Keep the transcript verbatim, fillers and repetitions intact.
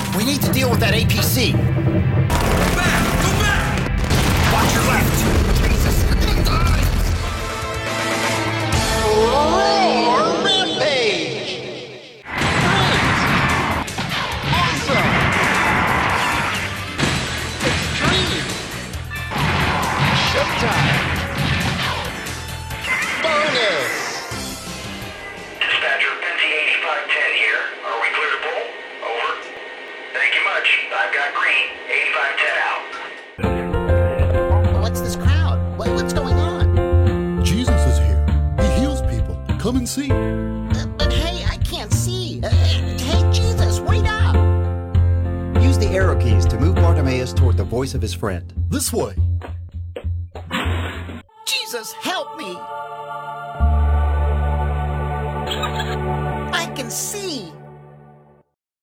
We need to deal with that A P C. Go back! Go back! Watch your left. Jesus, you're gonna die. Roar Rampage! Great! Awesome! Extreme! Showtime! Bonus! Dispatcher, N T eighty-five ten here. Are we clear to pull? Over. Thank you much. I've got green. eighty-five ten out. What's this crowd? What, what's going on? Jesus is here. He heals people. Come and see. Uh, but hey, I can't see. Uh, hey, Jesus, wait up! Use the arrow keys to move Bartimaeus toward the voice of his friend. This way. Jesus, help me!